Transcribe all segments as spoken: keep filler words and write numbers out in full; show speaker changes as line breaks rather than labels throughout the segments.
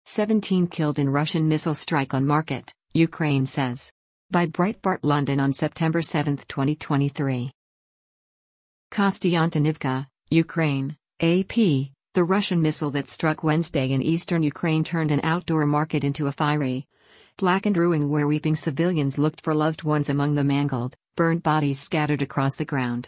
seventeen killed in Russian missile strike on market, Ukraine says. By Breitbart London on September seventh, twenty twenty-three. Kostiantynivka, Ukraine, A P. The Russian missile that struck Wednesday in eastern Ukraine turned an outdoor market into a fiery, blackened ruin where weeping civilians looked for loved ones among the mangled, burned bodies scattered across the ground.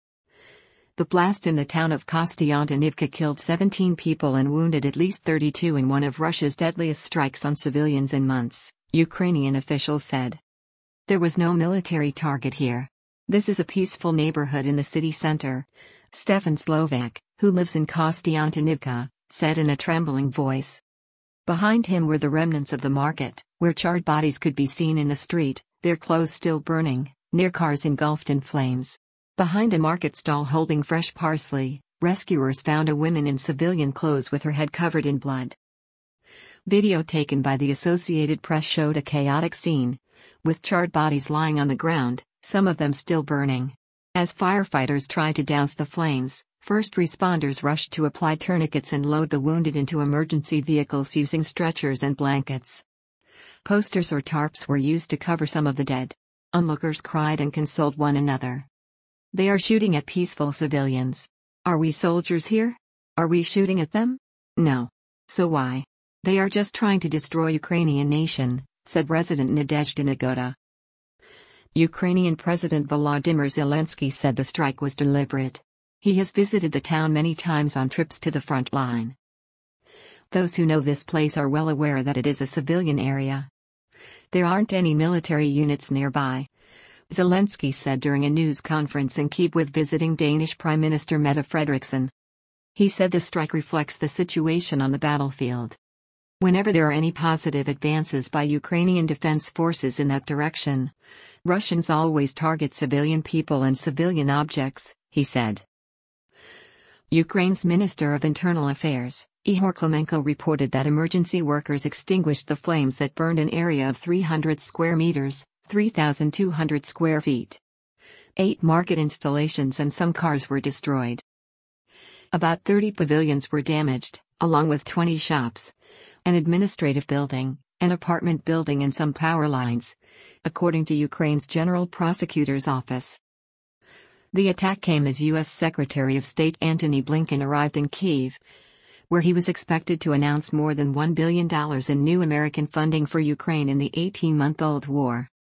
The blast in the town of Kostiantynivka killed seventeen people and wounded at least thirty-two in one of Russia's deadliest strikes on civilians in months, Ukrainian officials said. There was no military target here. This is a peaceful neighborhood in the city center, Stefan Slovak, who lives in Kostiantynivka, said in a trembling voice. Behind him were the remnants of the market, where charred bodies could be seen in the street, their clothes still burning, near cars engulfed in flames. Behind a market stall holding fresh parsley, rescuers found a woman in civilian clothes with her head covered in blood. Video taken by the Associated Press showed a chaotic scene, with charred bodies lying on the ground, some of them still burning. As firefighters tried to douse the flames, first responders rushed to apply tourniquets and load the wounded into emergency vehicles using stretchers and blankets. Posters or tarps were used to cover some of the dead. Onlookers cried and consoled one another. They are shooting at peaceful civilians. Are we soldiers here? Are we shooting at them? No. So why? They are just trying to destroy Ukrainian nation, said Resident Nadezhda Nagoda. Ukrainian President Volodymyr Zelensky said the strike was deliberate. He has visited the town many times on trips to the front line. Those who know this place are well aware that it is a civilian area. There aren't any military units nearby, Zelensky said during a news conference in Kyiv with visiting Danish Prime Minister Mette Frederiksen. He said the strike reflects the situation on the battlefield. Whenever there are any positive advances by Ukrainian defense forces in that direction, Russians always target civilian people and civilian objects, he said. Ukraine's Minister of Internal Affairs, Ihor Klimenko, reported that emergency workers extinguished the flames that burned an area of three hundred square meters, three thousand two hundred square feet. Eight market installations and some cars were destroyed. About thirty pavilions were damaged, along with twenty shops, an administrative building, an apartment building and some power lines, according to Ukraine's General Prosecutor's Office. The attack came as U S Secretary of State Antony Blinken arrived in Kyiv, where he was expected to announce more than one billion dollars in new American funding for Ukraine in the eighteen-month-old war.